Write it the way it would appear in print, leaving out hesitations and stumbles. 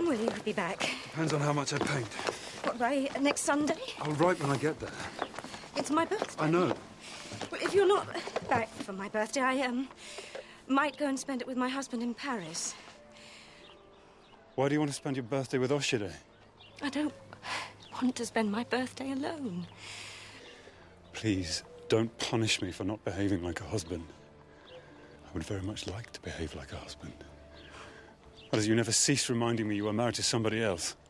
When will you be back? Depends on how much I paint. What, by next Sunday? I'll write when I get there. It's my birthday. I know. Well, if you're not back for my birthday, I, might go and spend it with my husband in Paris. Why do you want to spend your birthday with Oshide? I don't want to spend my birthday alone. Please, don't punish me for not behaving like a husband. I would very much like to behave like a husband. But as you never cease reminding me you were married to somebody else.